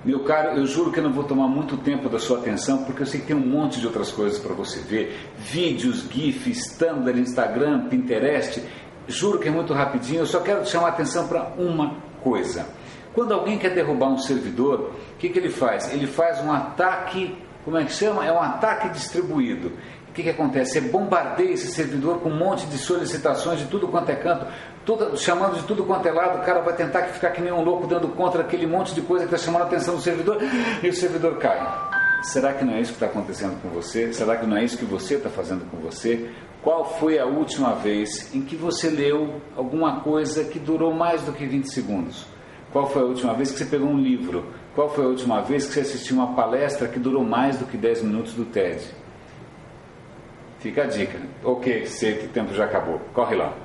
Meu caro, eu juro que eu não vou tomar muito tempo da sua atenção, porque eu sei que tem um monte de outras coisas para você ver. Vídeos, GIFs, Tumblr, Instagram, Pinterest. Juro que é muito rapidinho, eu só quero te chamar a atenção para uma coisa. Quando alguém quer derrubar um servidor, o que ele faz? Ele faz um ataque, como é que chama? É um ataque distribuído. O que acontece? Você bombardeia esse servidor com um monte de solicitações de tudo quanto é canto, chamando de tudo quanto é lado. O cara vai tentar ficar que nem um louco dando contra aquele monte de coisa que está chamando a atenção do servidor, e o servidor cai. Será que não é isso que está acontecendo com você? Será que não é isso que você está fazendo com você? Qual foi a última vez em que você leu alguma coisa que durou mais do que 20 segundos? Qual foi a última vez que você pegou um livro? Qual foi a última vez que você assistiu uma palestra que durou mais do que 10 minutos do TED? Fica a dica. Ok, sei que o tempo já acabou. Corre lá.